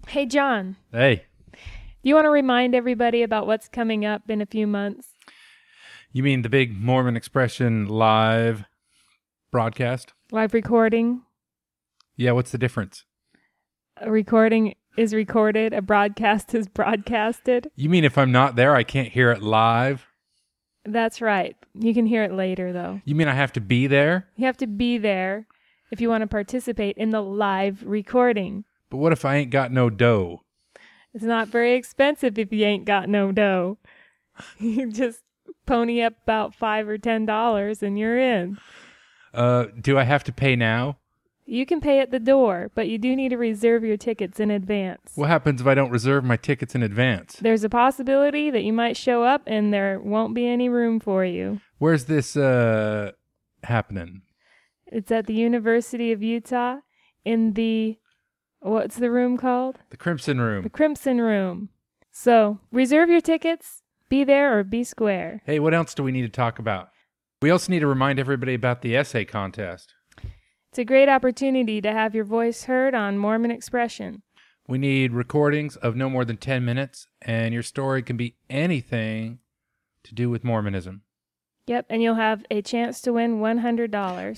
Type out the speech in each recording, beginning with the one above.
Hey, John. Hey. Do you want to remind everybody about what's coming up in a few months? You mean the big Mormon Expression live broadcast? Live recording. Yeah, what's the difference? A recording is recorded. A broadcast is broadcasted. You mean if I'm not there, I can't hear it live? That's right. You can hear it later, though. You mean I have to be there? You have to be there if you want to participate in the live recording. But what if I ain't got no dough? It's not very expensive if you ain't got no dough. You just pony up about $5 or $10 and you're in. Do I have to pay now? You can pay at the door, but you do need to reserve your tickets in advance. What happens if I don't reserve my tickets in advance? There's a possibility that you might show up and there won't be any room for you. Where's this happening? It's at the University of Utah in the, what's the room called? The Crimson Room. The Crimson Room. So, reserve your tickets, be there or be square. Hey, what else do we need to talk about? We also need to remind everybody about the essay contest. It's a great opportunity to have your voice heard on Mormon Expression. We need recordings of no more than 10 minutes, and your story can be anything to do with Mormonism. Yep, and you'll have a chance to win $100.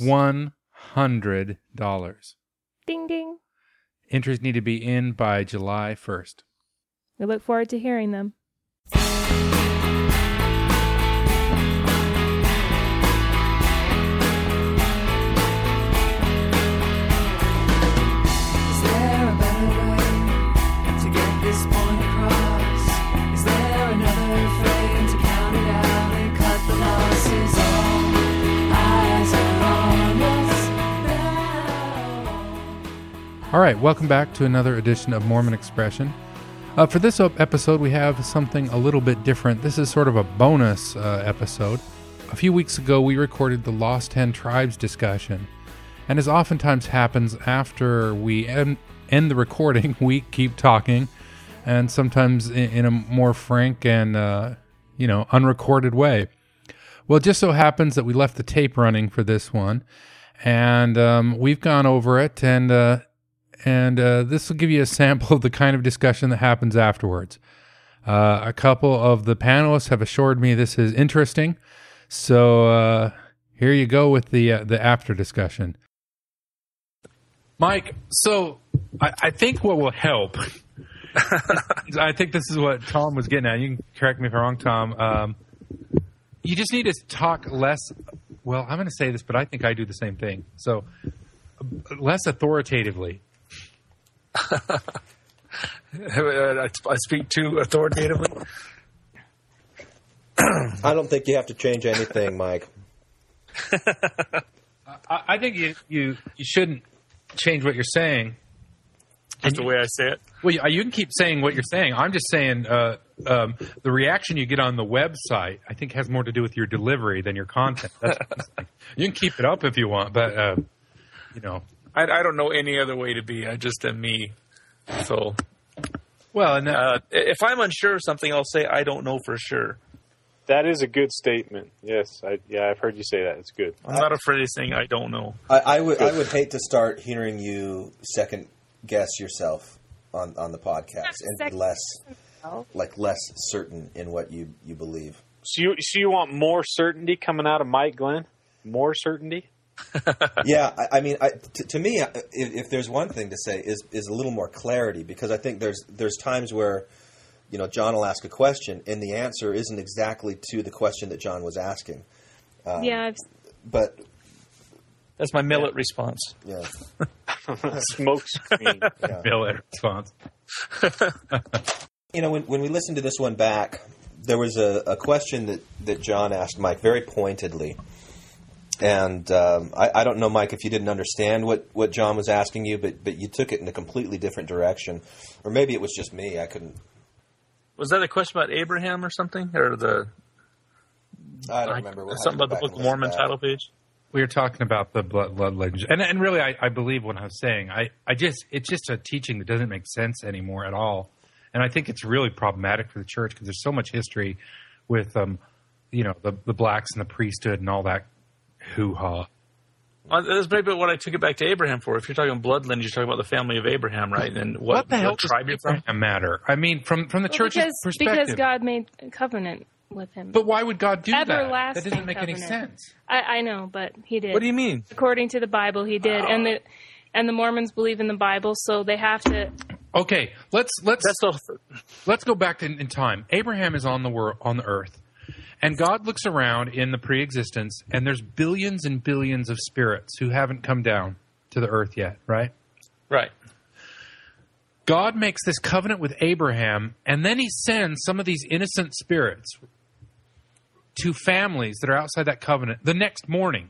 $100. Ding, ding. Entries need to be in by July 1st. We look forward to hearing them. All right, welcome back to another edition of Mormon Expression. For this episode, we have something a little bit different. This is sort of a bonus episode. A few weeks ago, we recorded the Lost 10 Tribes discussion. And as oftentimes happens after we end the recording, we keep talking, and sometimes in a more frank and, unrecorded way. Well, it just so happens that we left the tape running for this one, and we've gone over it, and this will give you a sample of the kind of discussion that happens afterwards. A couple of the panelists have assured me this is interesting, so here you go with the after discussion. Mike, so I think what will help, I think this is what Tom was getting at. You can correct me if I'm wrong, Tom. You just need to talk less, well, I'm going to say this, but I think I do the same thing. So less authoritatively. I speak too authoritatively. I don't think you have to change anything, Mike. I think you shouldn't change what you're saying. Just the way I say it? Well, you can keep saying what you're saying. I'm just saying the reaction you get on the website, I think, has more to do with your delivery than your content. You can keep it up if you want, but, I don't know any other way to be. I just am me. So, well, and if I'm unsure of something, I'll say I don't know for sure. That is a good statement. Yes, I've heard you say that. It's good. I'm not afraid of saying I don't know. I would hate to start hearing you second guess yourself on the podcast and be less certain in what you believe. So you want more certainty coming out of Mike Glenn? More certainty? Yeah, I mean, to me, if there's one thing to say is a little more clarity, because I think there's times where, John will ask a question and the answer isn't exactly to the question that John was asking. But that's my millet response. Yeah, smoke screen. Yeah. Millet response. When we listened to this one back, there was a question that John asked Mike very pointedly. And I don't know, Mike, if you didn't understand what John was asking you, but you took it in a completely different direction. Or maybe it was just me. I couldn't. Was that a question about Abraham or something? Or I don't remember. Something about the Book of Mormon title page? We were talking about the blood legend. And really, I believe what I was saying. It's just a teaching that doesn't make sense anymore at all. And I think it's really problematic for the church because there's so much history with, the blacks and the priesthood and all that hoo-ha. That's maybe what I took it back to Abraham for. If you're talking bloodline, you're talking about the family of Abraham, right? And What the hell tribe you're does from? Abraham matter? I mean, from the church's perspective. Because God made a covenant with him. But why would God do that? That Everlasting doesn't make any covenant. sense. I know, but he did. What do you mean? According to the Bible, he did. And the Mormons believe in the Bible, so they have to. Okay, let's go back in time. Abraham is on the earth, and God looks around in the pre-existence, and there's billions and billions of spirits who haven't come down to the earth yet, right? Right. God makes this covenant with Abraham, and then he sends some of these innocent spirits to families that are outside that covenant the next morning.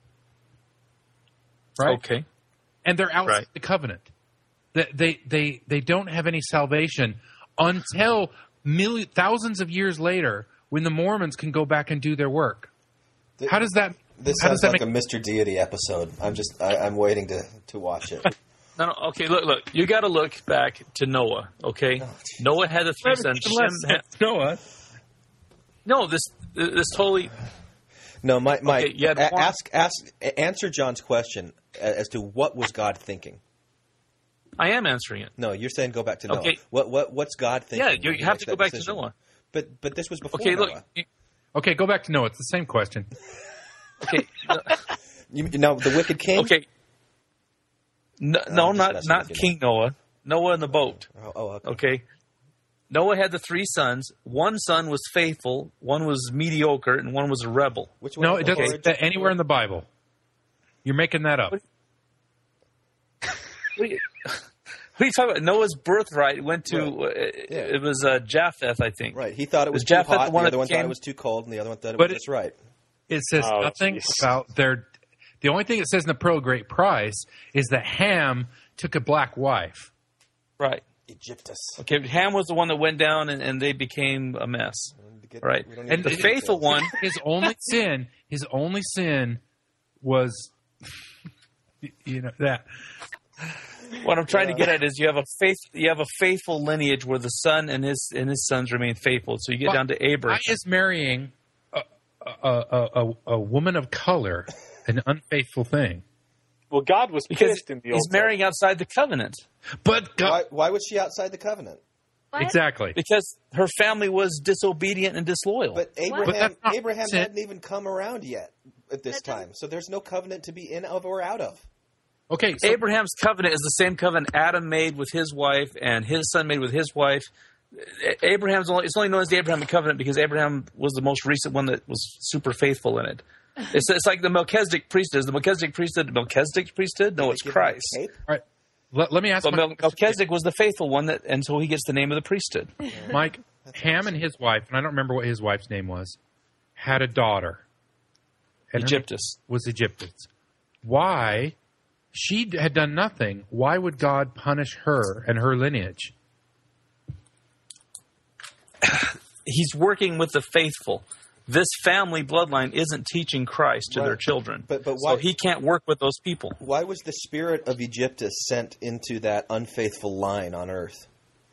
Right? Okay. And they're outside Right. the covenant. They don't have any salvation until thousands of years later when the Mormons can go back and do their work. How does that? This how does sounds that like a Mr. Deity episode. I'm waiting to watch it. No, okay, look. You got to look back to Noah, okay? Noah had the three sons. Noah. No, this totally... No, Mike. Okay, you had one- Answer John's question as to what was God thinking. I am answering it. No, you're saying go back to Noah. Okay. What's God thinking? Yeah, when you he have makes to go that back decision? to Noah. But this was before Okay, Noah. look. Okay, go back to Noah. It's the same question. Okay. The wicked king. Okay. No, I'm just not messing with you, King Noah. Noah in the boat. Oh, okay. Okay. Noah had the three sons. One son was faithful, one was mediocre, and one was a rebel. Which one? No, it doesn't say that anywhere in the Bible. You're making that up. What are you talking about? Noah's birthright went to it was Japheth, I think. Right. He thought it was Was too Japheth hot. the one The other that one thought it came- was too cold, and the other one thought it But was just right. It says Oh, nothing geez. about their. The only thing it says in the Pearl of Great Price is that Ham took a black wife. Right. Egyptus. Okay, Ham was the one that went down and they became a mess. Right. We don't need And to the get faithful details. one, His only sin was, that. what I'm trying to get at is you have a faithful lineage where the son and his sons remain faithful. So you get down to Abraham. Why is marrying a woman of color an unfaithful thing? Well, God was Because pissed in the Old he's marrying outside the covenant. But God, Why was she outside the covenant? What? exactly. Because her family was disobedient and disloyal. But But that's not Abraham sin. hadn't even come around yet at this time, so there's no covenant to be in of or out of. Okay, so Abraham's covenant is the same covenant Adam made with his wife and his son made with his wife. It's only known as the Abrahamic covenant because Abraham was the most recent one that was super faithful in it. It's like the Melchizedek priesthood. Is the Melchizedek priesthood? No, it's Give him Christ. the tape? all right, let me ask But my question. Melchizedek was the faithful one, and so he gets the name of the priesthood. Mike, Ham and his wife, and I don't remember what his wife's name was, had a daughter. And her name Egyptus. was Egyptus. Why? She had done nothing. Why would God punish her and her lineage? He's working with the faithful. This family bloodline isn't teaching Christ to Right. their children. But so why- he can't work with those people. Why was the spirit of Egyptus sent into that unfaithful line on earth?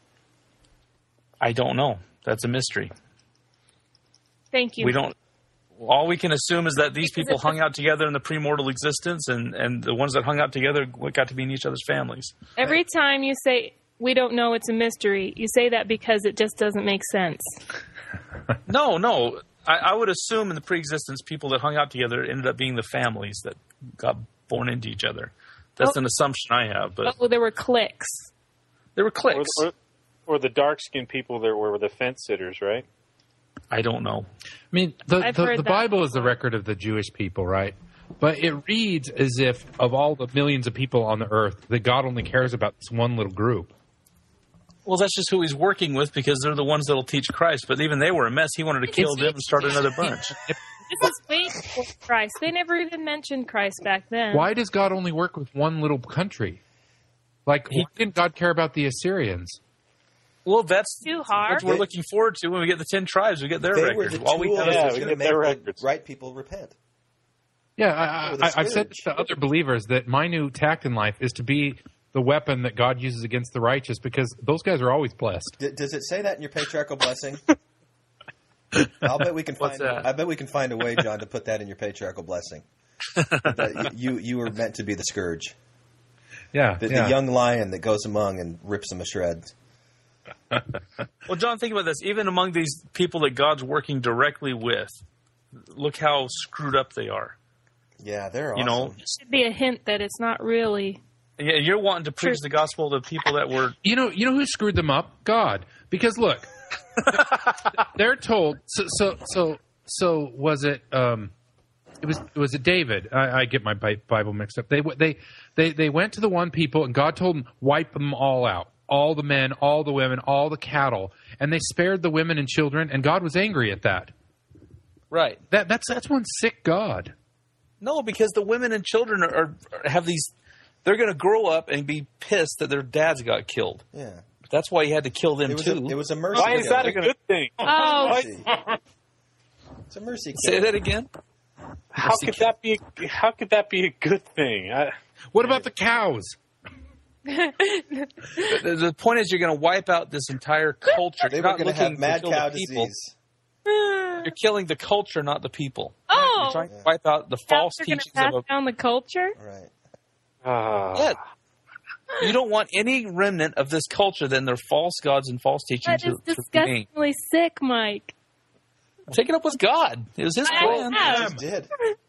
I don't know. That's a mystery. Thank you. We don't. All we can assume is that these Because people it's hung out together in the premortal existence, and the ones that hung out together got to be in each other's families. Every time you say we don't know, it's a mystery, you say that because it just doesn't make sense. No. I would assume in the preexistence, people that hung out together ended up being the families that got born into each other. That's an assumption I have, but Oh, there were cliques. there were cliques. Or the dark-skinned people that were the fence sitters, right? I don't know. I mean, I've heard the that Bible is the record of the Jewish people, right? But it reads as if of all the millions of people on the earth, that God only cares about this one little group. Well, that's just who he's working with because they're the ones that'll teach Christ. But even they were a mess. He wanted to kill them and start another bunch. This is way before Christ. They never even mentioned Christ back then. Why does God only work with one little country? Like, why didn't God care about the Assyrians? Well, that's Too hard. what we're looking forward to when we get the 10 tribes. We get their They were records. the All we tool have that Yeah, was we going get to make their the records. right people repent. Yeah, With a I've said scourge. to other believers that my new tact in life is to be the weapon that God uses against the righteous because those guys are always blessed. Does it say that in your patriarchal blessing? I'll bet we can What's find. that? I bet we can find a way, John, to put that in your patriarchal blessing. You were meant to be the scourge. Yeah, The young lion that goes among and rips them to shreds. Well, John, think about this. Even among these people that God's working directly with, look how screwed up they are. Yeah, they're awesome. You know, It should be a hint that it's not really. yeah, you're wanting to preach the gospel to people that were. You know who screwed them up? God. Because look, they're told. So was it? Was it David? I get my Bible mixed up. They went to the one people, and God told them, wipe them all out. All the men, all the women, all the cattle, and they spared the women and children, and God was angry at that. Right. That's one sick God. No, because the women and children have these. They're going to grow up and be pissed that their dads got killed. Yeah. That's why he had to kill them too. It was a mercy. Why is that a good thing? Oh, It's a mercy. Say that again. How could that be a good thing? What about the cows? The point is, you're going to wipe out this entire culture. They You're were not going to looking have mad to kill cow the people. disease. You're killing the culture, not the people. You're oh. trying to wipe out the false They're going to teachings pass of a. down the culture. Right. Yeah. You don't want any remnant of this culture than their false gods and false teachings. That is to remain. disgustingly sick, Mike. Take it up with God. It was His plan. I Just did.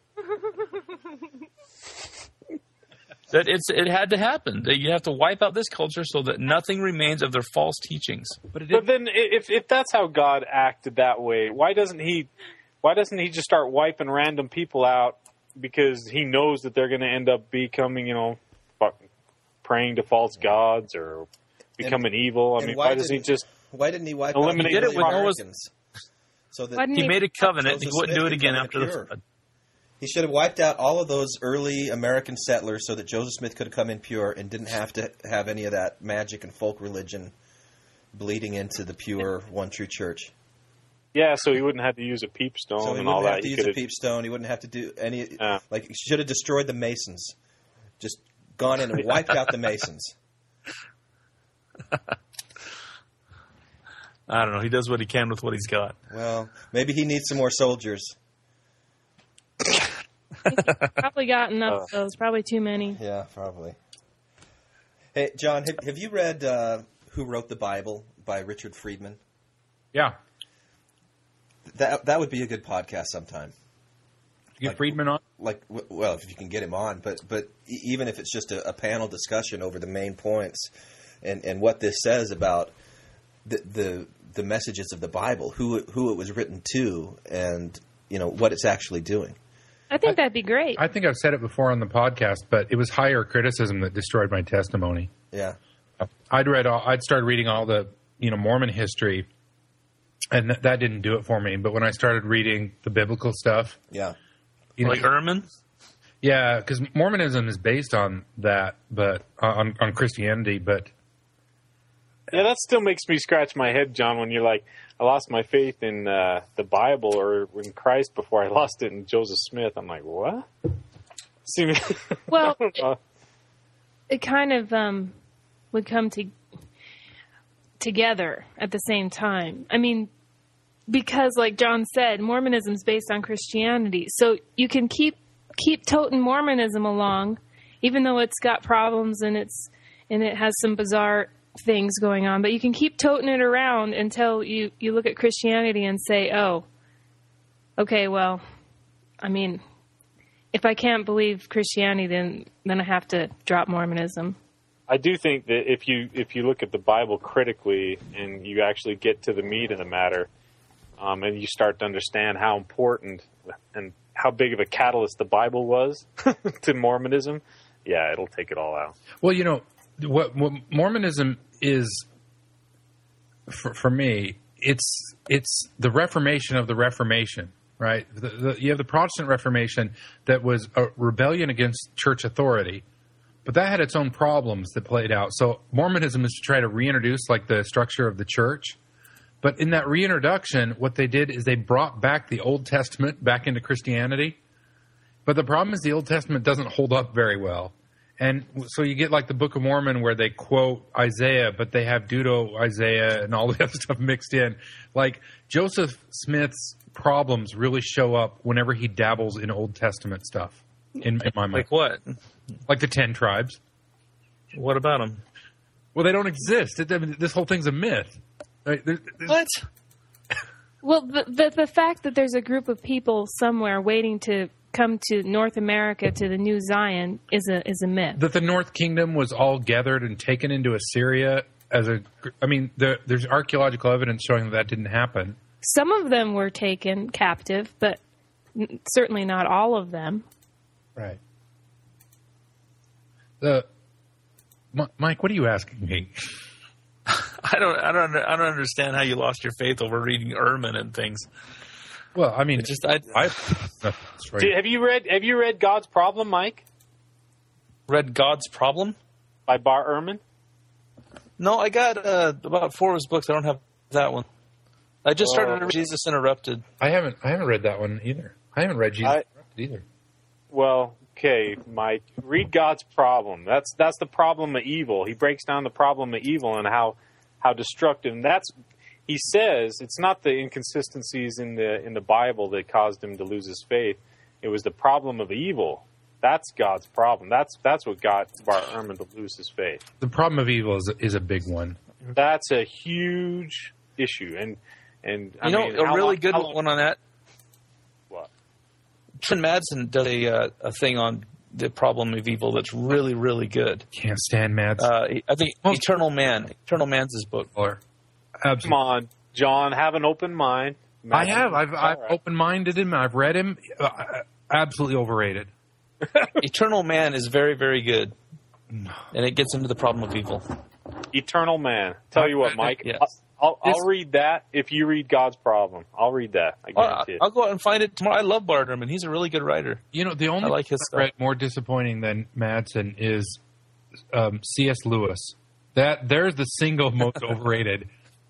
That it had to happen. That you have to wipe out this culture so that nothing remains of their false teachings. But then, if that's how God acted that way, why doesn't He just start wiping random people out because He knows that they're going to end up becoming, praying to false gods or becoming evil? I mean, why doesn't He just Why didn't He wipe eliminate out it with Americans? So that Why didn't He made a covenant. He Joseph wouldn't do Smith it again became after the pure. flood. He should have wiped out all of those early American settlers so that Joseph Smith could have come in pure and didn't have to have any of that magic and folk religion bleeding into the pure one true church. Yeah, so he wouldn't have to use a peep stone So he and all wouldn't that. have to He use a could've- peep stone. He wouldn't have to do any. Yeah. Like, he should have destroyed the Masons. Just gone in and wiped out the Masons. I don't know. He does what he can with what he's got. Well, maybe he needs some more soldiers. Probably got enough of those. Probably too many. Yeah, probably. Hey, John, have you read Who Wrote the Bible by Richard Friedman? Yeah. That would be a good podcast sometime. Get Friedman on? Well, if you can get him on, but even if it's just a panel discussion over the main points and what this says about the messages of the Bible, who it was written to, and what it's actually doing. I think that'd be great. I think I've said it before on the podcast, but it was higher criticism that destroyed my testimony. Yeah, I'd started reading all the Mormon history, and that didn't do it for me. But when I started reading the biblical stuff, yeah, Like Ehrman? yeah, because Mormonism is based on that, but on Christianity. But Yeah, that still makes me scratch my head, John, when you're like, I lost my faith in the Bible or in Christ before I lost it in Joseph Smith. I'm like, what? See, Well, it kind of would come together at the same time. I mean, because like John said, Mormonism is based on Christianity. So you can keep toting Mormonism along, even though it's got problems and it has some bizarre things going on, but you can keep toting it around until you look at Christianity and say, oh, okay, well, I mean, if I can't believe Christianity, then I have to drop Mormonism. I do think that if you look at the Bible critically and you actually get to the meat of the matter, and you start to understand how important and how big of a catalyst the Bible was to Mormonism, yeah, it'll take it all out. well, what Mormonism is for me, it's the Reformation of the Reformation, right? You have the Protestant Reformation that was a rebellion against church authority, but that had its own problems that played out. So Mormonism is to try to reintroduce like the structure of the church, but in that reintroduction, what they did is they brought back the Old Testament back into Christianity. But the problem is the Old Testament doesn't hold up very well. And so you get like the Book of Mormon where they quote Isaiah, but they have Deutero-Isaiah and all the other stuff mixed in. Like Joseph Smith's problems really show up whenever he dabbles in Old Testament stuff. in my mind. Like what? Like the 10 tribes. What about them? Well, they don't exist. I mean, this whole thing's a myth. Right? What? Well, the fact that there's a group of people somewhere waiting to come to North America to the New Zion is a myth. That the North Kingdom was all gathered and taken into Assyria as a... I mean, there's archaeological evidence showing that didn't happen. Some of them were taken captive, but certainly not all of them. Right. Mike, what are you asking me? I don't understand how you lost your faith over reading Ehrman and things. Well, I mean, Have you read God's Problem, Mike? Read God's Problem by Bar Ehrman? No, I got about 4 of his books. I don't have that one. I just started to read Jesus Interrupted. I haven't read that one either. I haven't read Jesus Interrupted either. Well, okay, Mike, read God's Problem. That's the problem of evil. He breaks down the problem of evil and how destructive. And he says it's not the inconsistencies in the Bible that caused him to lose his faith. It was the problem of evil. That's God's problem. That's what got Bar Ehrman to lose his faith. The problem of evil is a big one. That's a huge issue. And a really good one on that. What? Trent Madsen does a thing on the problem of evil that's really, really good. Can't stand Madsen. I think Eternal Man. Eternal Man's his book. Absolutely. Come on, John, have an open mind. I have. I've open-minded him. I've read him. Absolutely overrated. Eternal Man is very, very good. And it gets into the problem of evil. Eternal Man. Tell you what, Mike. Yes. I'll read that if you read God's Problem. I'll read that. I guarantee it. I'll go out and find it tomorrow. I love Bart Ehrman. He's a really good writer. You know, the only like his book I read more disappointing than Madsen is C.S. Lewis. There's the single most overrated.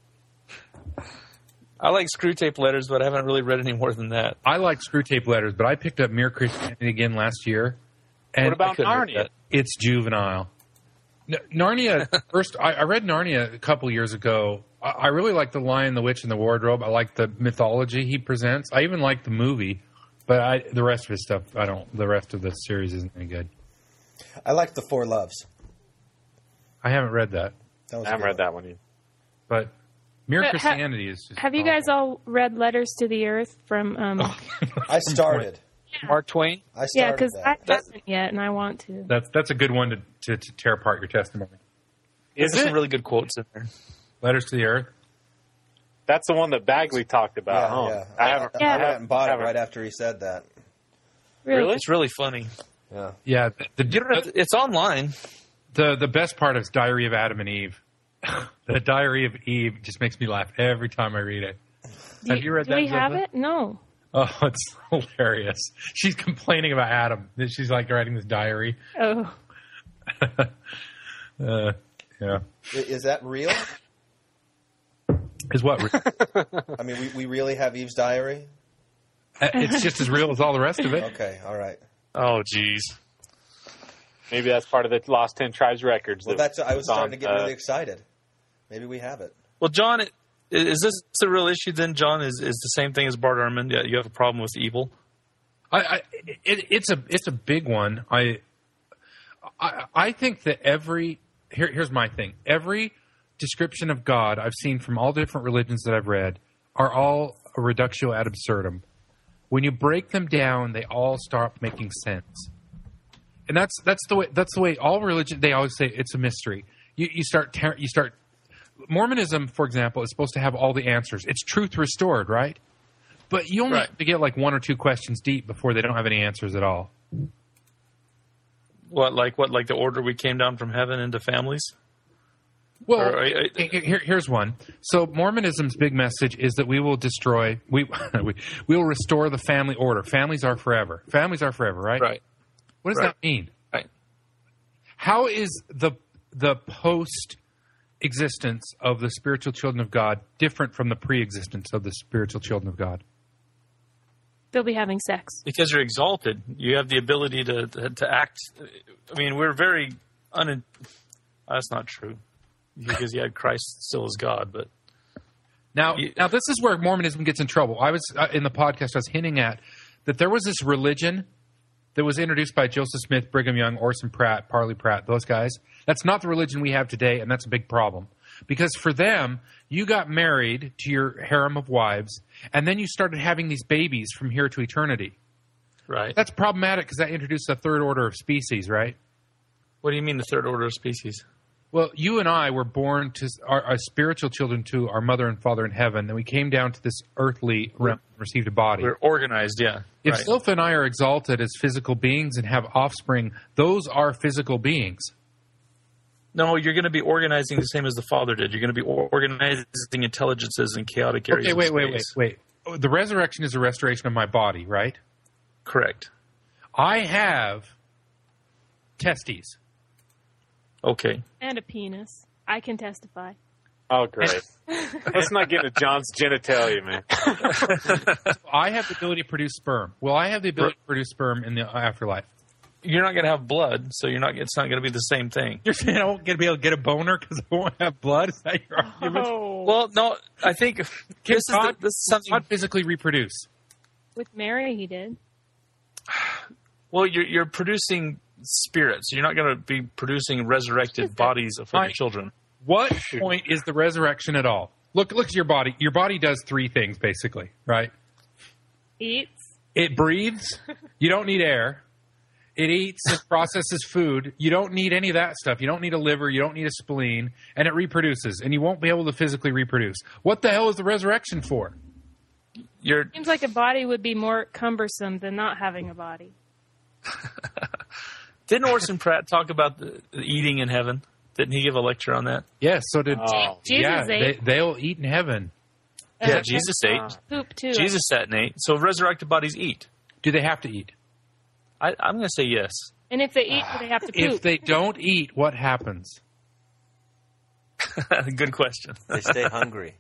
I like Screwtape Letters, but I haven't really read any more than that. I like Screwtape Letters, but I picked up Mere Christianity again last year. And what about Narnia? It's juvenile. Narnia, first, I read Narnia a couple years ago. I really like The Lion, the Witch, and the Wardrobe. I like the mythology he presents. I even like the movie, but the rest of his stuff, I don't. The rest of the series isn't any good. I like The Four Loves. I haven't read that. I haven't read that one either. But Mere Christianity is just... Have you guys all read Letters to the Earth from... I started. Mark Twain? I started Yeah, because I that. haven't yet, and I want to. That's a good one to tear apart your testimony. There's some really good quotes in there. Letters to the Earth? That's the one that Bagley talked about. Yeah. I I went and bought it right after he said that. Really? It's really funny. Yeah. Yeah. It's online. The best part is Diary of Adam and Eve. The Diary of Eve just makes me laugh every time I read it. Have you read that? Do we have Zephyr? it? No. Oh, it's hilarious. She's complaining about Adam. She's like writing this diary. Oh. Yeah. Is that real? Is what? I mean, we really have Eve's diary? It's just as real as all the rest of it. Okay, all right. Oh, jeez. Maybe that's part of the Lost 10 Tribes records. Well, I was starting to get really excited. Maybe we have it. Well, John, is this a real issue then, John? Is the same thing as Bart Ehrman? Yeah, you have a problem with evil? It's a big one. I think that here's my thing. Every description of God I've seen from all different religions that I've read are all a reductio ad absurdum. When you break them down, they all start making sense. And that's the way all religion, they always say it's a mystery. You start Mormonism, for example, is supposed to have all the answers. It's truth restored, right? But you only have to get like one or two questions deep before they don't have any answers at all. What, like the order we came down from heaven into families? Well, here's one. So Mormonism's big message is that we will destroy, we will restore the family order. Families are forever. Families are forever, right? Right. What does that mean? Right. How is the post-existence of the spiritual children of God different from the pre-existence of the spiritual children of God? They'll be having sex. Because you're exalted. You have the ability to act. I mean, we're very that's not true. Because you had Christ still as God, but... Now this is where Mormonism gets in trouble. I was, in the podcast, I was hinting at that there was this religion that was introduced by Joseph Smith, Brigham Young, Orson Pratt, Parley Pratt, those guys. That's not the religion we have today, and that's a big problem. Because for them, you got married to your harem of wives, and then you started having these babies from here to eternity. Right. That's problematic because that introduced a third order of species, right? What do you mean the third order of species? Well, you and I were born to our spiritual children to our mother and father in heaven. Then we came down to this earthly realm and received a body. We're organized, yeah. If right. Sylph and I are exalted as physical beings and have offspring, those are physical beings. No, you're going to be organizing the same as the Father did. You're going to be organizing intelligences in chaotic areas. Okay, of wait. space. The resurrection is a restoration of my body, right? Correct. I have testes. Okay. And a penis. I can testify. Oh, great. Let's not get into John's genitalia, man. I have the ability to produce sperm. Will I have the ability to produce sperm in the afterlife? You're not going to have blood, so it's not going to be the same thing. You're saying I won't be able to get a boner because I won't have blood? Is that your argument? Oh. Well, no, I think Can this is something. God physically reproduce? With Mary, he did. Well, you're producing spirits. You're not going to be producing resurrected bodies for your children. What point is the resurrection at all? Look at your body. Your body does three things, basically, right? Eats. It breathes. You don't need air. It eats. It processes food. You don't need any of that stuff. You don't need a liver. You don't need a spleen. And it reproduces. And you won't be able to physically reproduce. What the hell is the resurrection for? Seems like a body would be more cumbersome than not having a body. Didn't Orson Pratt talk about the eating in heaven? Didn't he give a lecture on that? Yes, so did... Jesus ate. They'll eat in heaven. Yeah, Jesus ate. Poop, too. Jesus sat and ate. So resurrected bodies eat. Do they have to eat? I'm going to say yes. And if they eat, do they have to poop? If they don't eat, what happens? Good question. They stay hungry.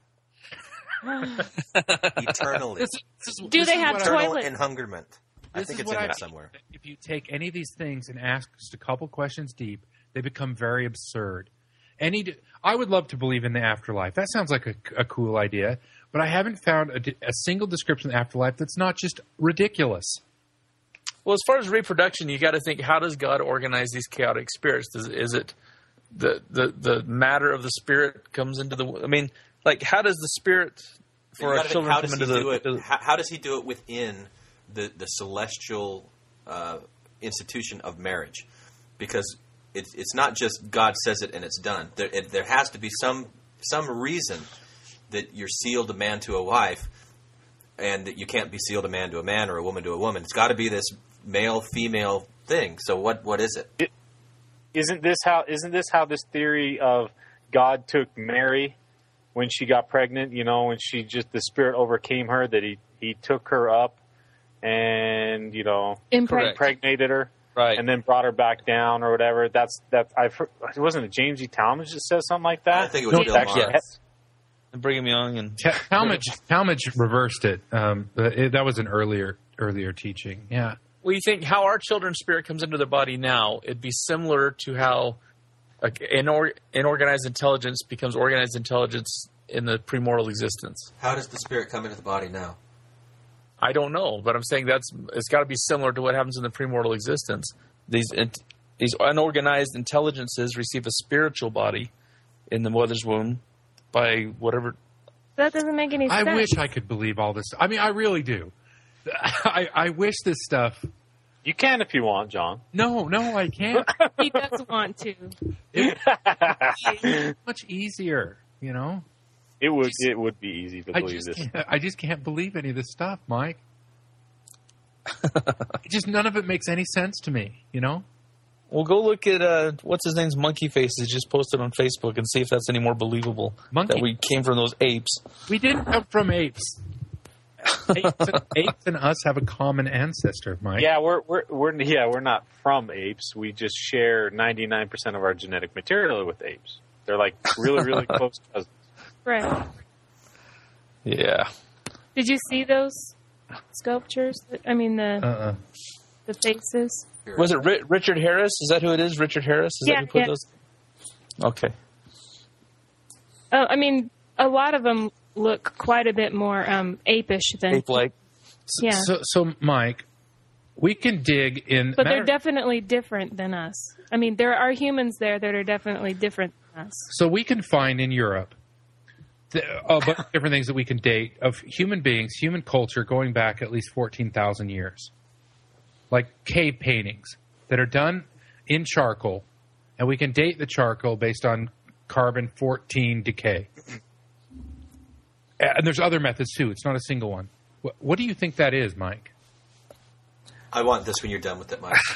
Eternally. Do they have Eternal toilets? enhungerment. I think it's in there somewhere. If you take any of these things and ask just a couple questions deep, they become very absurd. I would love to believe in the afterlife. That sounds like a cool idea, but I haven't found a single description of the afterlife that's not just ridiculous. Well, as far as reproduction, you got to think: how does God organize these chaotic spirits? Is it the matter of the spirit comes into the? I mean, like, how does the spirit for our children come into the? How does he do it within the celestial institution of marriage? Because it's not just God says it and it's done. There has to be some reason that you're sealed a man to a wife, and that you can't be sealed a man to a man or a woman to a woman. It's got to be this male-female thing. So what is it? Isn't this how this theory of God took Mary when she got pregnant? You know, when the spirit overcame her, that he took her up and impregnated her. Right. And then brought her back down or whatever. Wasn't it James E. Talmage that says something like that? I think it was Bill Maher. Yes. And Brigham Young and Talmage reversed it. That was an earlier teaching. Yeah. Well, you think how our children's spirit comes into their body now? It'd be similar to how inorganized intelligence becomes organized intelligence in the premortal existence. How does the spirit come into the body now? I don't know, but I'm saying it's got to be similar to what happens in the premortal existence. These unorganized intelligences receive a spiritual body in the mother's womb by whatever. That doesn't make any sense. I wish I could believe all this. I mean, I really do. I wish this stuff. You can if you want, John. No, I can't. He does want to. It would be much easier, you know. It would be easy to believe this. I just can't believe any of this stuff, Mike. None of it makes any sense to me, you know? Well, go look at, what's his name's Monkey Faces just posted on Facebook and see if that's any more believable. That we came from those apes. We didn't come from apes. Apes and us have a common ancestor, Mike. Yeah, we're not from apes. We just share 99% of our genetic material with apes. They're like really, really close cousins. Right. Yeah. Did you see those sculptures? I mean, the faces. Was it Richard Harris? Is that who it is? Richard Harris? Is that who put those? Okay. I mean, a lot of them look quite a bit more apish than ape-like. Yeah. So, Mike, We can dig in. But they're definitely different than us. I mean, there are humans there that are definitely different than us. So we can find in Europe a bunch of different things that we can date of human beings, human culture going back at least 14,000 years. Like cave paintings that are done in charcoal, and we can date the charcoal based on carbon-14 decay. And there's other methods too. It's not a single one. What do you think that is, Mike? I want this when you're done with it, Mike.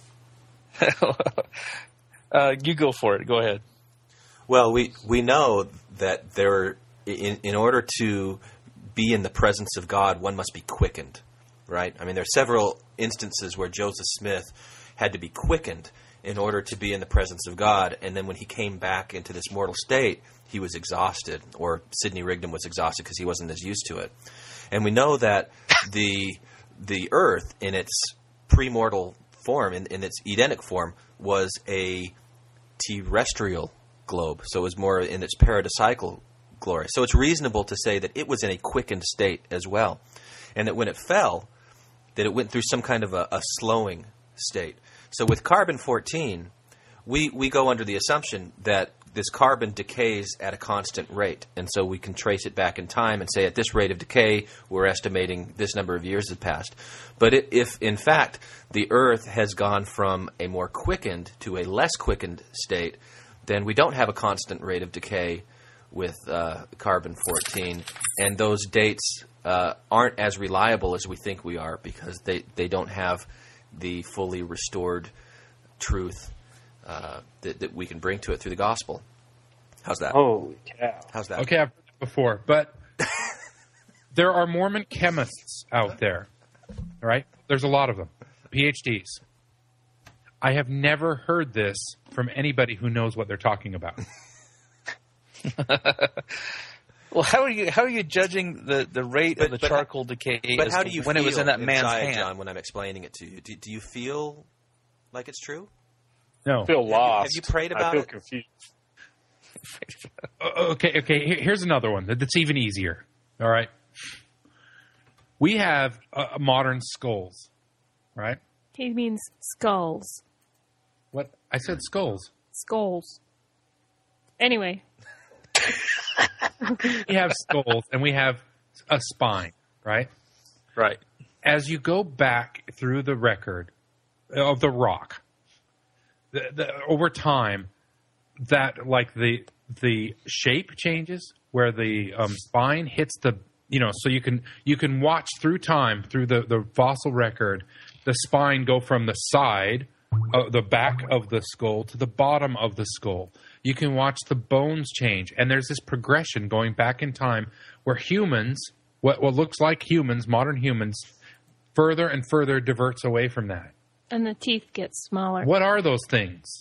You go for it. Go ahead. Well, we know that in order to be in the presence of God, one must be quickened, right? I mean, there are several instances where Joseph Smith had to be quickened in order to be in the presence of God, and then when he came back into this mortal state, he was exhausted, or Sidney Rigdon was exhausted because he wasn't as used to it. And we know that the Earth, in its premortal form, in its Edenic form, was a terrestrial globe. So it was more in its paradisiacal glory. So it's reasonable to say that it was in a quickened state as well. And that when it fell, that it went through some kind of a slowing state. So with carbon-14, we go under the assumption that this carbon decays at a constant rate. And so we can trace it back in time and say at this rate of decay, we're estimating this number of years has passed. But if, in fact, the Earth has gone from a more quickened to a less quickened state, then we don't have a constant rate of decay with carbon-14. And those dates aren't as reliable as we think we are because they don't have the fully restored truth that we can bring to it through the gospel. How's that? Holy cow. How's that? Okay, I've heard it before, but there are Mormon chemists out there, right? There's a lot of them, PhDs. I have never heard this from anybody who knows what they're talking about. Well, how are you judging the rate of the charcoal decay? But how do you when feel it was in that man's inside, hand? John, when I'm explaining it to you? Do you feel like it's true? No. I feel lost. Have you prayed about I feel it? confused. Okay. Here's another one that's even easier. All right. We have modern skulls, right? He means skulls. What? I said skulls. Skulls. Anyway. We have skulls and we have a spine, right? Right. As you go back through the record of the rock, over time, that like the shape changes where the spine hits the so you can watch through time through the fossil record the spine go from the side, the back of the skull to the bottom of the skull. You can watch the bones change, and there's this progression going back in time where humans, what looks like humans, modern humans, further and further diverts away from that. And the teeth get smaller. What are those things?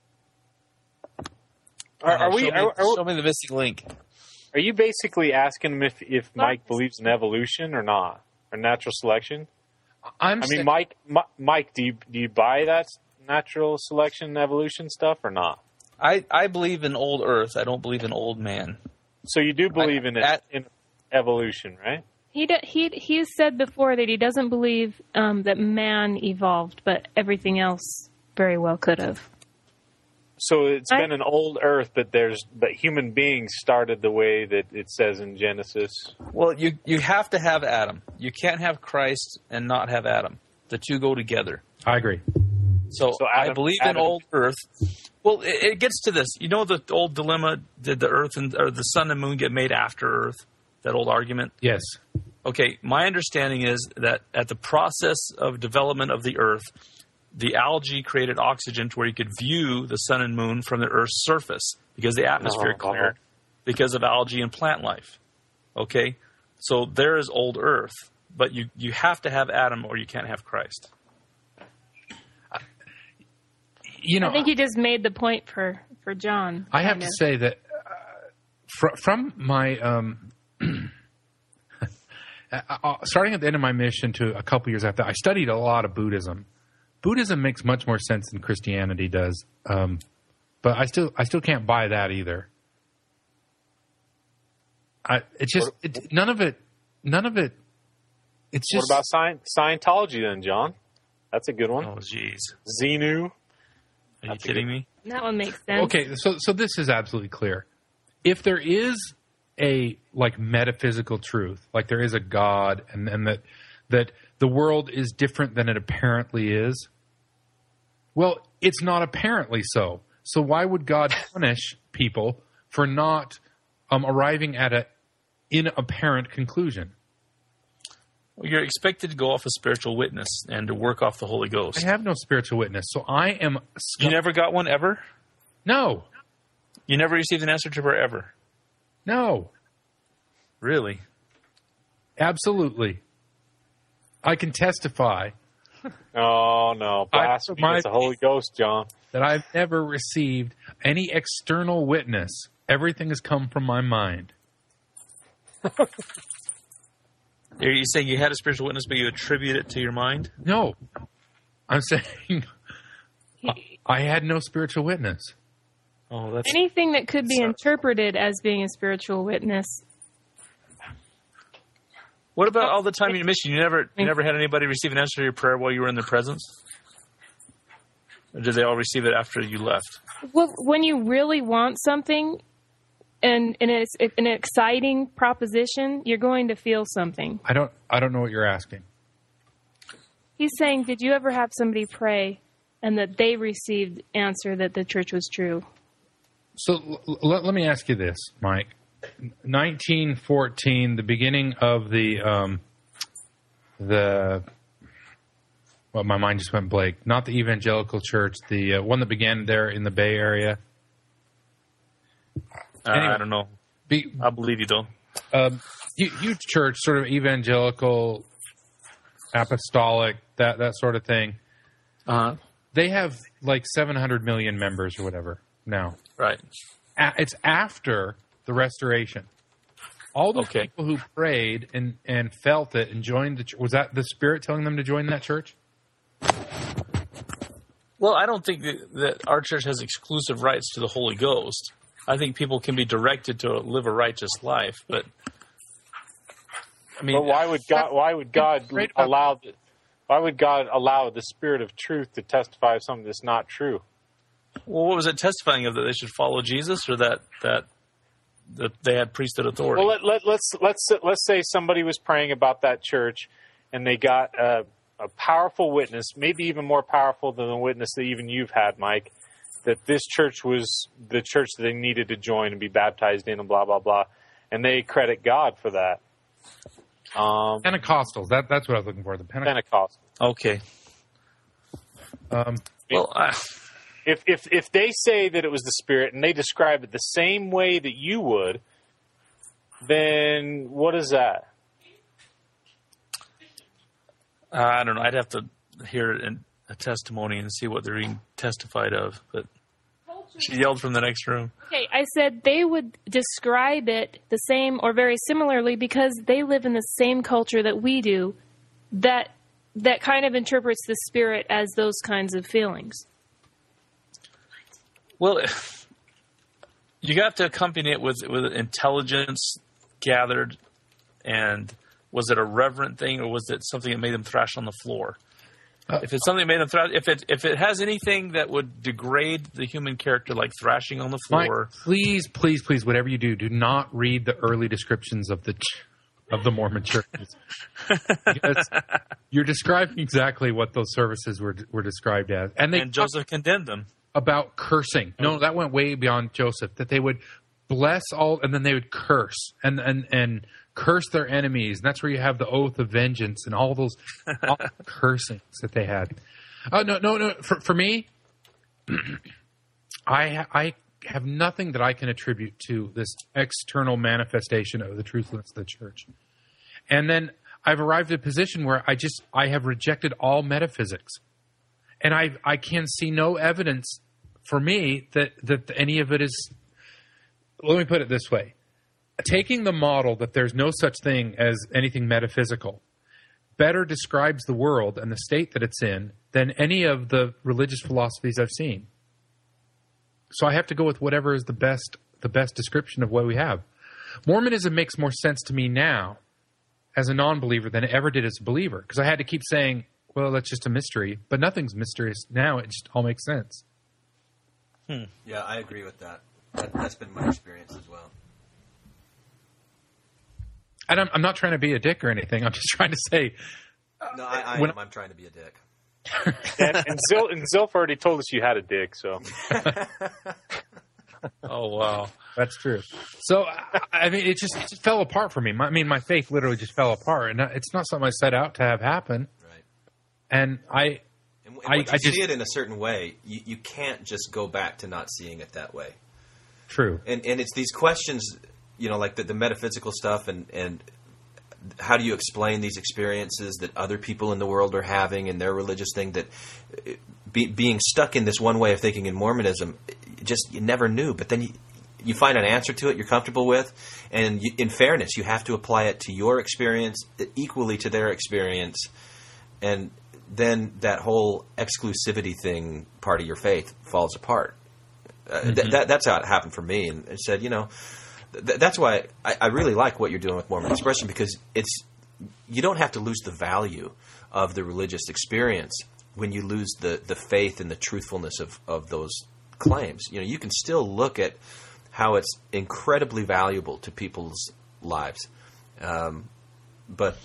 Are we? Show me the missing link. Are you basically asking him if Mike believes in evolution or not, or natural selection? I mean, Mike, do you buy that natural selection, evolution stuff or not? I believe in old Earth. I don't believe in old man. So you do believe in evolution, right? He's said before that he doesn't believe that man evolved, but everything else very well could have. So it's been an old Earth, but human beings started the way that it says in Genesis. Well, you have to have Adam. You can't have Christ and not have Adam. The two go together. I agree. So I believe in old Earth. Well, it gets to this. You know the old dilemma: did the Earth or the sun and moon get made after Earth? That old argument. Yes. Okay. My understanding is that at the process of development of the Earth, the algae created oxygen to where you could view the sun and moon from the Earth's surface because the atmosphere cleared because of algae and plant life. Okay? So there is old Earth, but you have to have Adam or you can't have Christ. I think you just made the point for John. I have to say that from my starting at the end of my mission to a couple years after, I studied a lot of Buddhism. Buddhism makes much more sense than Christianity does, but I still can't buy that either. None of it. It's just. What about Scientology then, John? That's a good one. Oh, jeez. Xenu. Are you That's a kidding good- me? That one makes sense. Okay, so this is absolutely clear. If there is a like metaphysical truth, like there is a God, and that the world is different than it apparently is, well, it's not apparently so. So why would God punish people for not arriving at an inapparent conclusion? Well, you're expected to go off a spiritual witness and to work off the Holy Ghost. I have no spiritual witness, so I am. You never got one ever? No, You never received an answer to prayer ever? no, Really? absolutely. I can testify Oh, no. Blasphemy against the Holy Ghost, John. that I've never received any external witness. Everything has come from my mind. Are you saying you had a spiritual witness, but you attribute it to your mind? No, I'm saying I had no spiritual witness. Oh, that's Anything that could be interpreted as being a spiritual witness. What about all the time in your mission? You never had anybody receive an answer to your prayer while you were in their presence? Or did they all receive it after you left? Well, when you really want something and it's an exciting proposition, you're going to feel something. I don't know what you're asking. He's saying, did you ever have somebody pray and that they received answer that the church was true? So let me ask you this, Mike. 1914, the beginning of the well, my mind just went blank. Not the evangelical church, the one that began there in the Bay Area. Anyway. I don't know. I believe you, though. Huge church, sort of evangelical, apostolic, that sort of thing. Uh-huh. They have like 700 million members or whatever now. Right. It's after the Restoration. All those Okay. people who prayed and felt it and joined the church, was that the Spirit telling them to join that church? Well, I don't think that our church has exclusive rights to the Holy Ghost. I think people can be directed to live a righteous life, but I mean, But why would God allow the Spirit of truth to testify of something that's not true? well, what was it testifying of, that they should follow Jesus, or that they had priesthood authority? Well, let's say somebody was praying about that church, and they got a powerful witness, maybe even more powerful than the witness that even you've had, Mike, that this church was the church that they needed to join and be baptized in, and blah blah blah, and they credit God for that. Pentecostals. That's what I was looking for. The Pentecost. Okay. Well, If they say that it was the Spirit and they describe it the same way that you would, then what is that? I don't know. I'd have to hear it in a testimony and see what they're being testified of. But she yelled from the next room. Okay, I said they would describe it the same or very similarly because they live in the same culture that we do that kind of interprets the Spirit as those kinds of feelings. Well, you got to accompany it with intelligence gathered, and was it a reverent thing, or was it something that made them thrash on the floor? If it's something that made them thrash, if it has anything that would degrade the human character, like thrashing on the floor, Mike, please, whatever you do not read the early descriptions of the Mormon churches. Because you're describing exactly what those services were described as, and Joseph condemned them. About cursing. No, that went way beyond Joseph. That they would bless all, and then they would curse and curse their enemies. And that's where you have the oath of vengeance and all those cursings that they had. No. For me, I have nothing that I can attribute to this external manifestation of the truthlessness of the church. And then I've arrived at a position where I have rejected all metaphysics. And I can see no evidence for me that any of it is. Let me put it this way: taking the model that there's no such thing as anything metaphysical better describes the world and the state that it's in than any of the religious philosophies I've seen. So I have to go with whatever is the best description of what we have. Mormonism makes more sense to me now as a non-believer than it ever did as a believer, because I had to keep saying, well, that's just a mystery. But nothing's mysterious now. It just all makes sense. Yeah, I agree with that. That's been my experience as well. And I'm not trying to be a dick or anything. I'm just trying to say. No, I'm trying to be a dick. and Zilf already told us you had a dick, so. Oh, wow. That's true. So, I mean, it just fell apart for me. My faith literally just fell apart. And it's not something I set out to have happen. Right. And And once you see it in a certain way, you can't just go back to not seeing it that way. True. And it's these questions, like the metaphysical stuff and how do you explain these experiences that other people in the world are having and their religious thing, that being stuck in this one way of thinking in Mormonism, you never knew. But then you find an answer to it you're comfortable with, and in fairness, you have to apply it to your experience equally to their experience, and then that whole exclusivity thing, part of your faith, falls apart. That's how it happened for me. And it said, that's why I really like what you're doing with Mormon Expression, because you don't have to lose the value of the religious experience when you lose the faith and the truthfulness of those claims. You can still look at how it's incredibly valuable to people's lives, but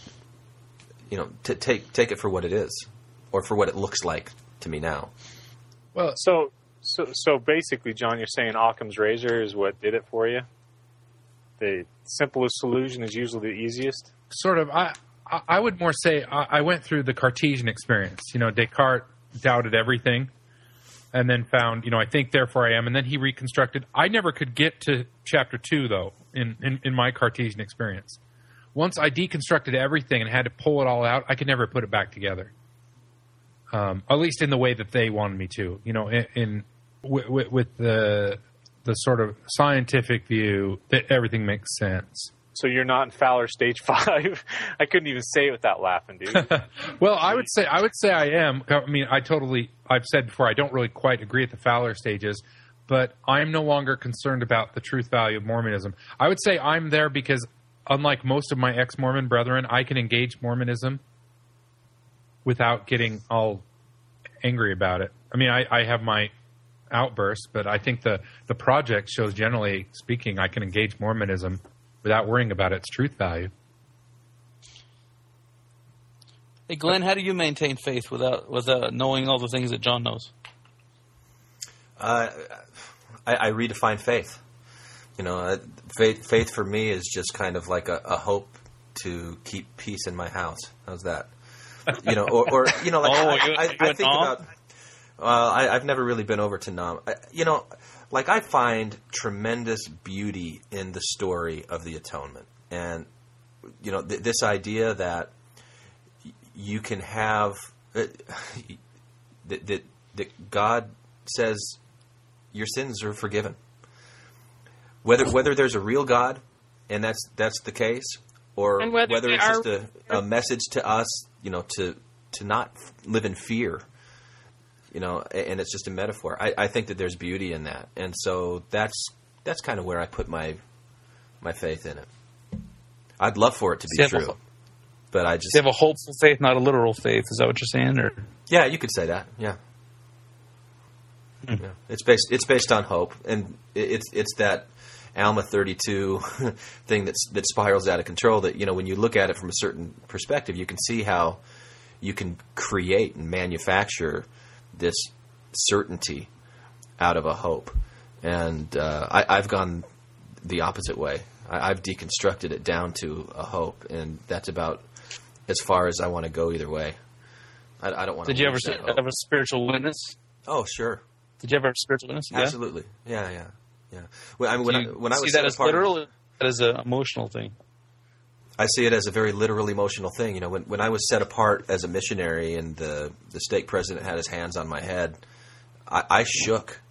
to take it for what it is, or for what it looks like to me now. Well, so basically, John, you're saying Occam's razor is what did it for you? The simplest solution is usually the easiest? Sort of. I would more say I went through the Cartesian experience. Descartes doubted everything and then found, I think, therefore I am. And then he reconstructed. I never could get to chapter 2, though, in my Cartesian experience. Once I deconstructed everything and had to pull it all out, I could never put it back together. At least in the way that they wanted me to. With the sort of scientific view that everything makes sense. So you're not in Fowler stage 5? I couldn't even say it without laughing, dude. Well, I would say I am. I mean, I've said before, I don't really quite agree at the Fowler stages, but I'm no longer concerned about the truth value of Mormonism. I would say I'm there because, unlike most of my ex-Mormon brethren, I can engage Mormonism without getting all angry about it. I mean, I have my outbursts, but I think the project shows, generally speaking, I can engage Mormonism without worrying about its truth value. Hey, Glenn, how do you maintain faith without knowing all the things that John knows? I redefine faith. Faith for me is just kind of like a hope to keep peace in my house. How's that? I think about. I've never really been over to Nam. I find tremendous beauty in the story of the atonement, and this idea that you can have that God says your sins are forgiven. Whether there's a real God, and that's the case, or whether it's just a message to us, to not live in fear. And it's just a metaphor. I think that there's beauty in that, and so that's kind of where I put my faith in it. I'd love for it to be true, but I just have a hopeful faith, not a literal faith. Is that what you're saying? Or yeah, you could say that. Yeah, yeah. It's based on hope, and it's that Alma 32 thing that spirals out of control. That when you look at it from a certain perspective, you can see how you can create and manufacture this certainty out of a hope. And I've gone the opposite way. I've deconstructed it down to a hope, and that's about as far as I want to go either way. I don't want to. Did you ever have a spiritual witness? Oh, sure. Did you ever have a spiritual witness? Yeah? Absolutely. Yeah. Well, when I was see that as literal, that as an emotional thing. I see it as a very literal, emotional thing. When I was set apart as a missionary and the stake president had his hands on my head, I shook.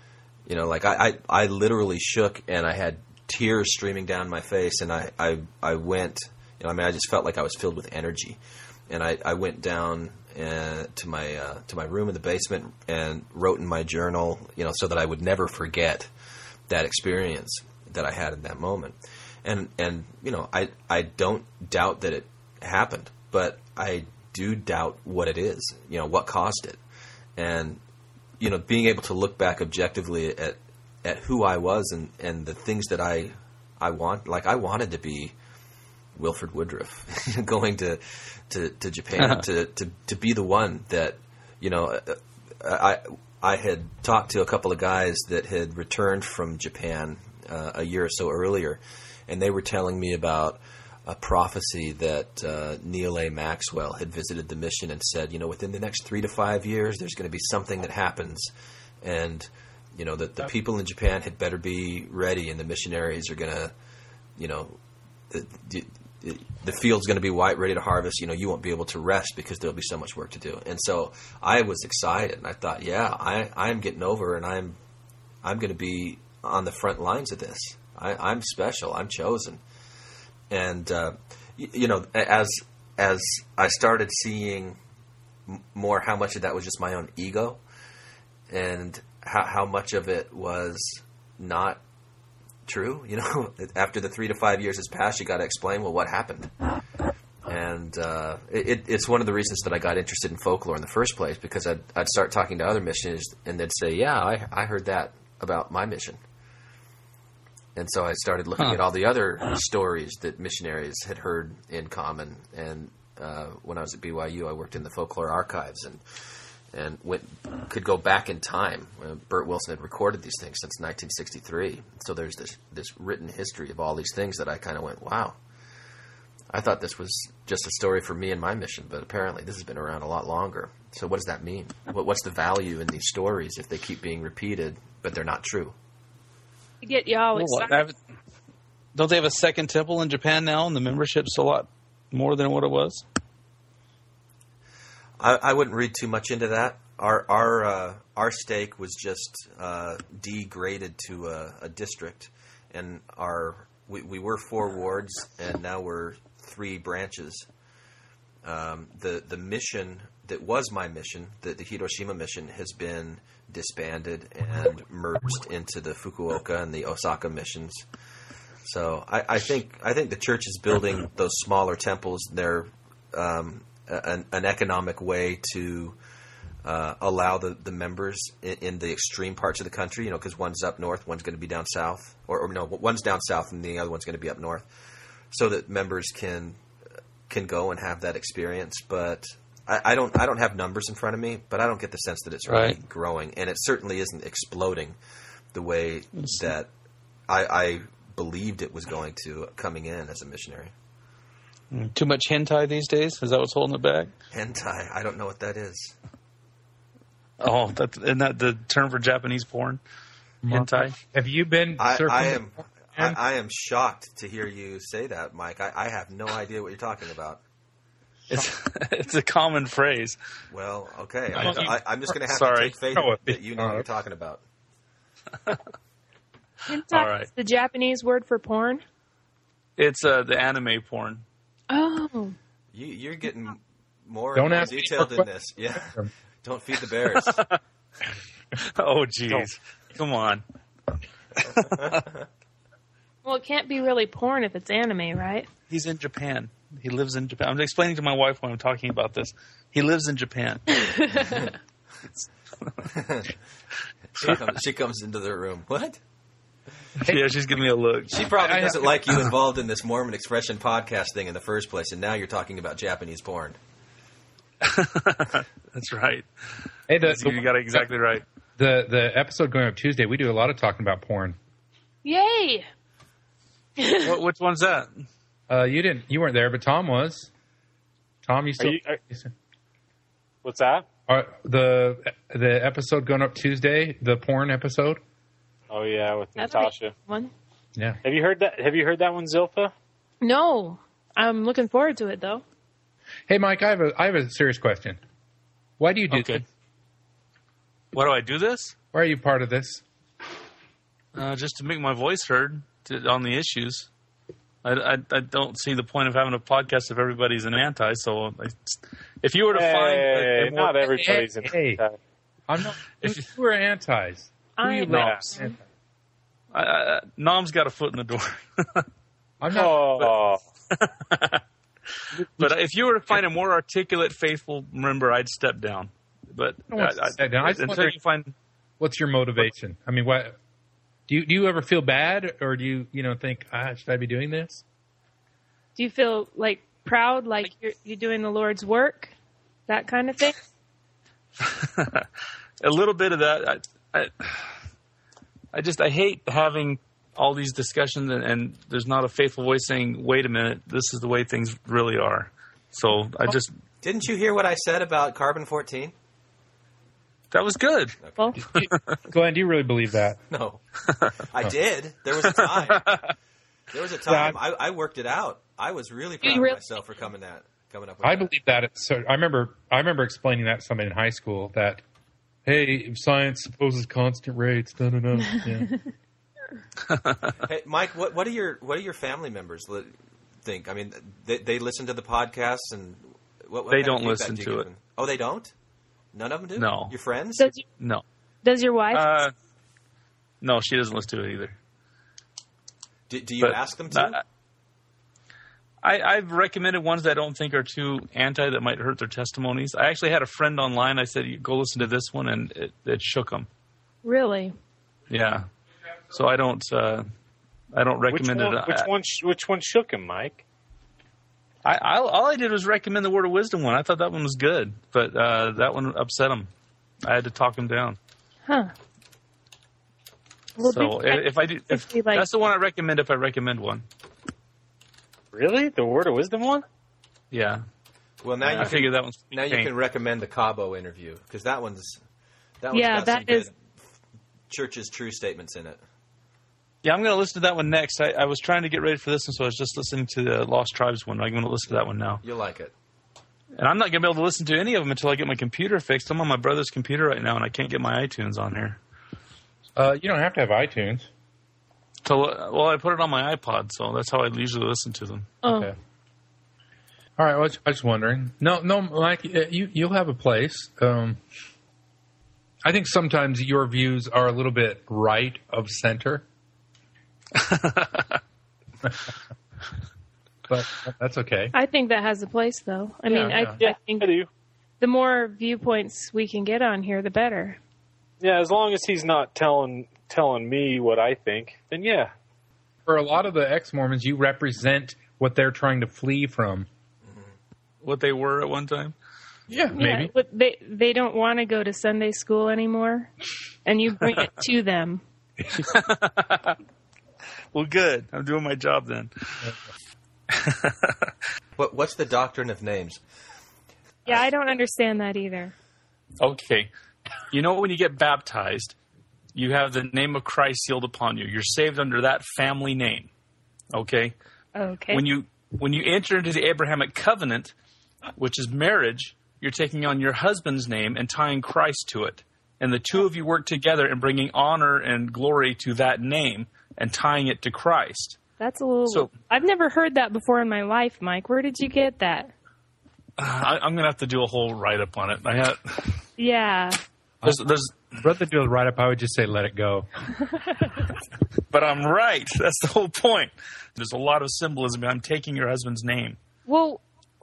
I literally shook, and I had tears streaming down my face, and I went. I just felt like I was filled with energy, and I went down to my room in the basement and wrote in my journal, so that I would never forget that experience that I had in that moment. And I don't doubt that it happened, but I do doubt what it is, what caused it. And, being able to look back objectively at who I was and the things that I want, like I wanted to be Wilford Woodruff, going to Japan to be the one that, I had talked to a couple of guys that had returned from Japan a year or so earlier, and they were telling me about a prophecy that Neil A. Maxwell had visited the mission and said, within the next 3 to 5 years, there's going to be something that happens, and that the people in Japan had better be ready, and the missionaries are going to, the field's going to be white, ready to harvest. You won't be able to rest because there'll be so much work to do. And so I was excited, and I thought, I'm getting over, and I'm going to be on the front lines of this. I'm special. I'm chosen. And as I started seeing more how much of that was just my own ego, and how much of it was not true, after the 3 to 5 years has passed, you got to explain, well, what happened. And it's one of the reasons that I got interested in folklore in the first place, because I'd start talking to other missionaries, and they'd say, I heard that about my mission. And so I started looking at all the other stories that missionaries had heard in common. And when I was at BYU, I worked in the folklore archives and could go back in time. Bert Wilson had recorded these things since 1963. So there's this written history of all these things that I kind of went, wow. I thought this was just a story for me and my mission, but apparently this has been around a lot longer. So what does that mean? What's the value in these stories if they keep being repeated, but they're not true? To get y'all excited. Don't they have a second temple in Japan now, and the membership's a lot more than what it was? I wouldn't read too much into that. Our stake was just degraded to a district, and we were 4 wards, and now we're 3 branches. The mission that was my mission, the Hiroshima mission, has been disbanded and merged into the Fukuoka and the Osaka missions. So I think the church is building those smaller temples. They're an economic way to allow the members in the extreme parts of the country, because one's up north, one's going to be down south, or no, one's down south and the other one's going to be up north, so that members can go and have that experience. But I don't have numbers in front of me, but I don't get the sense that it's really growing, and it certainly isn't exploding the way that I believed it was going to coming in as a missionary. Too much hentai these days? Is that what's holding it back? Hentai? I don't know what that is. Oh, isn't that the term for Japanese porn? Hentai? Have you been I am shocked to hear you say that, Mike. I have no idea what you're talking about. It's a common phrase. Well, okay. I'm just going to have to take faith that you know what you're talking about. Hentai is the Japanese word for porn? It's the anime porn. Oh. You're getting more detailed than this. Yeah. Don't feed the bears. Oh, jeez. Come on. Well, it can't be really porn if it's anime, right? He's in Japan. He lives in Japan. I'm explaining to my wife when I'm talking about this. He lives in Japan. She comes into the room. What? Yeah, she's giving me a look. She probably doesn't like you involved in this Mormon Expression podcast thing in the first place, and now you're talking about Japanese porn. That's right. Hey, you got it exactly right. The episode going up Tuesday, we do a lot of talking about porn. Yay! Which one's that? You weren't there, but Tom was. Tom, you still? What's that? The episode going up Tuesday, the porn episode. Oh yeah, with Natasha. One. Yeah. Have you heard that one, Zilpha? No, I'm looking forward to it though. Hey, Mike, I have a serious question. Why do you do this? Why do I do this? Why are you part of this? Just to make my voice heard on the issues. I don't see the point of having a podcast if everybody's an anti. So if you were to find, not everybody's an anti. I'm not. If you were antis, I am Noms. Nom's got a foot in the door. I'm not. But if you were to find a more articulate, faithful member, I'd step down. But I just until you find, what's your motivation? I mean, what do you ever feel bad, or do you think, should I be doing this? Do you feel like proud, like you're doing the Lord's work, that kind of thing? A little bit of that. I hate having all these discussions and there's not a faithful voice saying, "Wait a minute, this is the way things really are." So Didn't you hear what I said about carbon-14? That was good. Well, Glenn, do you really believe that? No, I did. There was a time. I worked it out. I was really proud of myself for coming up with that. I believe that. So I remember explaining that to somebody in high school that, hey, science supposes constant rates. Yeah. Hey, Mike, what do your family members think? I mean, they listen to the podcast, and what they don't listen to it. Oh, they don't? None of them do? No. Your friends? No. Does your wife? No, she doesn't listen to it either. Do you ask them to? I've recommended ones that I don't think are too anti that might hurt their testimonies. I actually had a friend online. I said, "Go listen to this one," and it shook them. Really? Yeah. So I don't recommend it. Which one shook him, Mike? All I did was recommend the Word of Wisdom one. I thought that one was good, but that one upset him. I had to talk him down. Huh. Well, So that's the one I recommend if I recommend one. Really? The Word of Wisdom one? Yeah. Well, now I figured that one's now you can recommend the Cabo interview, because that one's got that some is good Church's true statements in it. Yeah, I'm going to listen to that one next. I was trying to get ready for this one, so I was just listening to the Lost Tribes one. I'm going to listen to that one now. You'll like it. And I'm not going to be able to listen to any of them until I get my computer fixed. I'm on my brother's computer right now, and I can't get my iTunes on here. You don't have to have iTunes. So, I put it on my iPod, so that's how I usually listen to them. Oh. Okay. All right. Well, I was wondering. No, Mike, you'll have a place. I think sometimes your views are a little bit right of center. But that's okay. I think that has a place, though. I mean, I think I do. the more viewpoints we can get on here, the better. Yeah, as long as he's not telling me what I think, then yeah. For a lot of the ex-Mormons, you represent what they're trying to flee from. What they were at one time? Yeah, maybe. Yeah, but they don't want to go to Sunday school anymore, and you bring it to them. Well, good. I'm doing my job then. What's the doctrine of names? Yeah, I don't understand that either. Okay. You know, when you get baptized, you have the name of Christ sealed upon you. You're saved under that family name. Okay? Okay. When you enter into the Abrahamic covenant, which is marriage, you're taking on your husband's name and tying Christ to it. And the two of you work together and bringing honor and glory to that name and tying it to Christ. That's a little... So, I've never heard that before in my life, Mike. Where did you get that? I'm going to have to do a whole write-up on it. Yeah. There's Rather than do a write-up, I would just say let it go. But I'm right. That's the whole point. There's a lot of symbolism. I'm taking your husband's name. Well...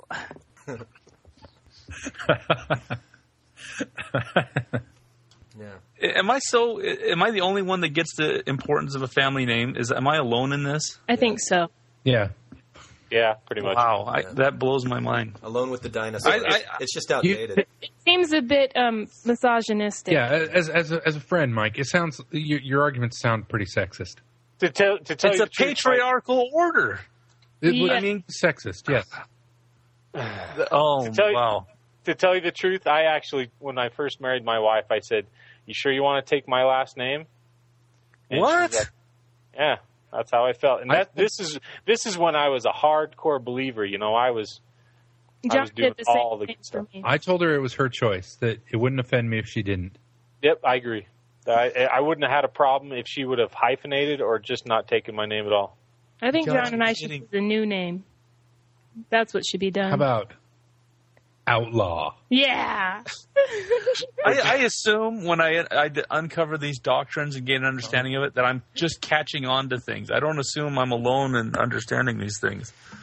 Yeah. Am I the only one that gets the importance of a family name? Am I alone in this? I think so. Yeah. Yeah, pretty much. Wow, that blows my mind. Alone with the dinosaurs. It's just outdated. It seems a bit misogynistic. Yeah, as a friend, Mike, it sounds your arguments sound pretty sexist. To tell It's you a the truth, patriarchal order. Yeah. I mean, sexist, yes. Oh, wow. To tell you the truth, I actually, when I first married my wife, I said, "You sure you want to take my last name?" And she What? was like, yeah, that's how I felt. And this is when I was a hardcore believer. You know, I was John doing did the all same the thing good stuff. for me. I told her it was her choice, that it wouldn't offend me if she didn't. Yep, I agree. I wouldn't have had a problem if she would have hyphenated or just not taken my name at all. I think God, John and I should use a new name. That's what should be done. How about outlaw? Yeah. I assume when I uncover these doctrines and gain an understanding of it that I'm just catching on to things. I don't assume I'm alone in understanding these things.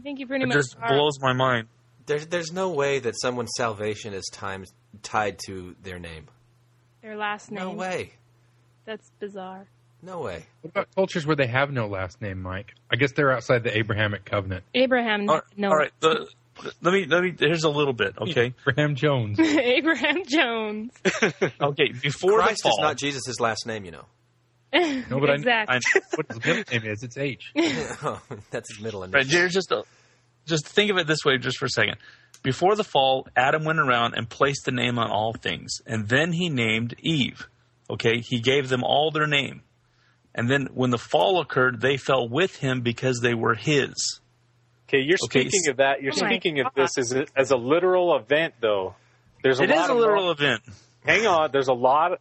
think you pretty It much just are. blows my mind. There's no way that someone's salvation is tied to their name. Their last name. No way. That's bizarre. No way. What about cultures where they have no last name, Mike? I guess they're outside the Abrahamic covenant. Abraham. No. All right. Let me. Here's a little bit. Okay. Abraham Jones. Abraham Jones. Okay. Before Christ the fall, is not Jesus' last name, you know. No, but exactly. I know what his middle name is. It's H. That's his middle right? initial. Just think of it this way, just for a second. Before the fall, Adam went around and placed the name on all things, and then he named Eve. Okay. He gave them all their name, and then when the fall occurred, they fell with him because they were his. Okay, you're speaking of that. You're Oh my speaking of God. this as a literal event, though. There's It is a literal event. Hang on. There's a lot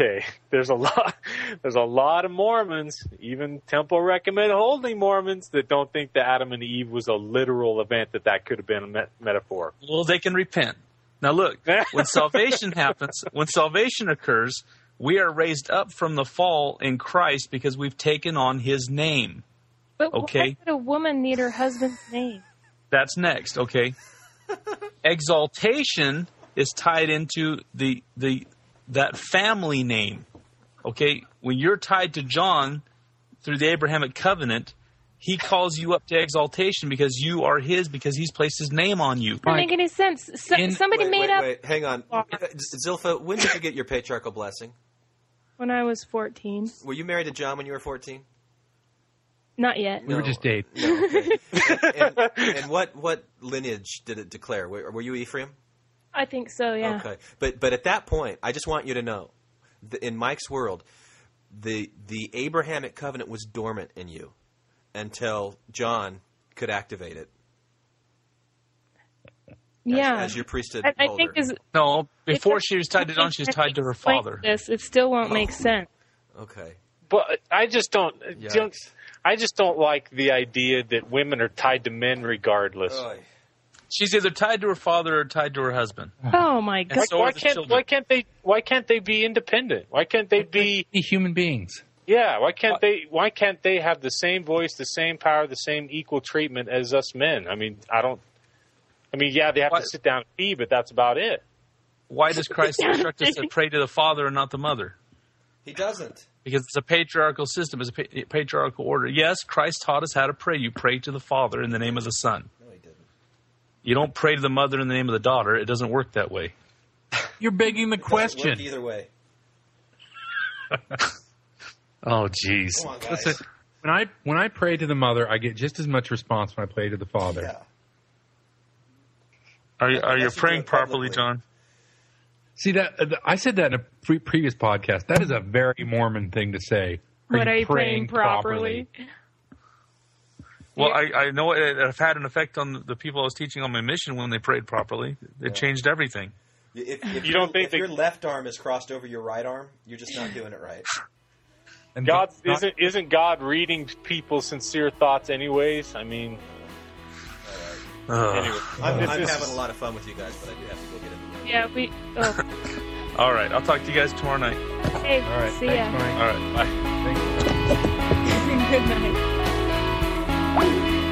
of Mormons, even Temple Recommend Holding Mormons, that don't think that Adam and Eve was a literal event, that could have been a metaphor. Well, they can repent. Now look, when salvation happens, when salvation occurs, we are raised up from the fall in Christ because we've taken on his name. But Okay. why would a woman need her husband's name? That's next, okay? Exaltation is tied into that family name. Okay? When you're tied to John through the Abrahamic covenant, he calls you up to exaltation because you are his, because he's placed his name on you. Doesn't make any sense. Somebody made up Wait, hang on. Zilpha, when did you get your patriarchal blessing? when I was 14. Were you married to John when you were 14? Not yet. We were just dating. No, okay. and what lineage did it declare? Were you Ephraim? I think so, yeah. Okay. But at that point, I just want you to know, in Mike's world, the Abrahamic covenant was dormant in you until John could activate it. Yeah. As your priesthood I holder. think No, before she was tied to John, she was tied to her father. It still won't make sense. Okay. But I just don't. Yikes. I just don't like the idea that women are tied to men regardless. Oy. She's either tied to her father or tied to her husband. Oh my God. So are the children. Why can't they be independent? Why can't they be? Be human beings. Yeah. Why can't they have the same voice, the same power, the same equal treatment as us men? I mean, yeah, they have to sit down and pee, but that's about it. Why does Christ instruct us to pray to the father and not the mother? He doesn't. Because it's a patriarchal system, it's a patriarchal order. Yes, Christ taught us how to pray. You pray to the Father in the name of the Son. No, he didn't. You don't pray to the mother in the name of the daughter. It doesn't work that way. You're begging the Doesn't question. work either way. Oh, jeez. Come on, guys. Listen, when I pray to the mother, I get just as much response when I pray to the father. Yeah. Are you Unless you praying do it properly, publicly. John? See that I said that in a previous podcast. That is a very Mormon thing to say. What are you praying properly? Well, I know it had an effect on the people I was teaching on my mission when they prayed properly. It changed everything. If You don't think if that- your left arm is crossed over your right arm, you're just not doing it right. And God that's not- isn't God reading people's sincere thoughts, anyways? I mean, anyway. I'm This having is- a lot of fun with you guys, but I do have to go get into work. Yeah, we. Oh, All right, I'll talk to you guys tomorrow night. hey, All right. see Thanks, ya. Mike. All right, bye. Thanks. Good night.